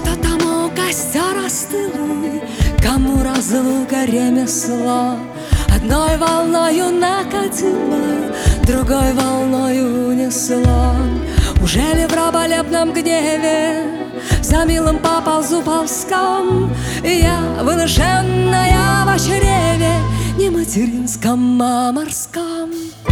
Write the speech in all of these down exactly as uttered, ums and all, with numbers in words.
Кто тому костер остылый, кому разлука ремесла, одной волною накатила, другой волною унесла. Уже ли в раболепном гневе за милым поползу ползком, и я, выношенная в чреве, не материнском, а морском?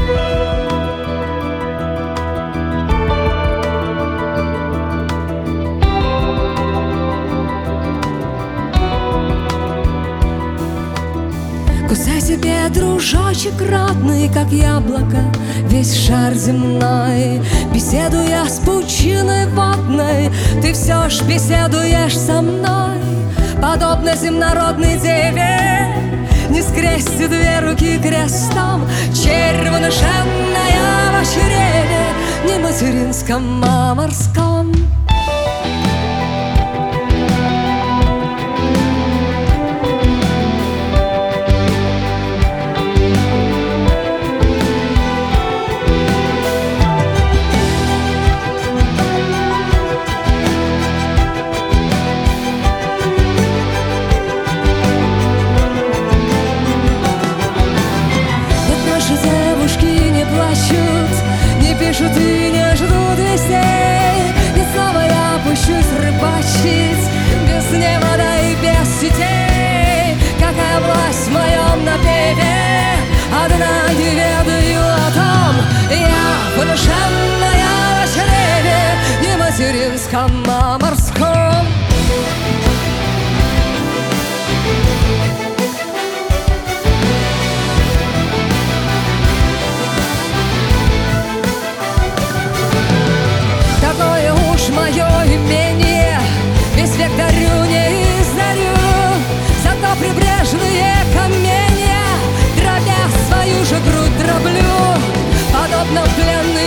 Кусай себе, дружочек родный, как яблоко, весь шар земной. Беседуя с пучиной водной, ты все ж беседуешь со мной. Подобно земнородной деве, не скрести две руки крестом, червь выношенная в чреве, не материнском, а морском. Пишут и не ждут вестей, и снова я пущусь рыбачить без невода и без сетей. Какая власть в моем напеве, одна не ведаю о том. Я выношенная в чреве, не материнском, а морском. Мое имение весь век дарю, не издарю, зато прибрежные каменья, дробя свою же грудь, дроблю, подобно пленным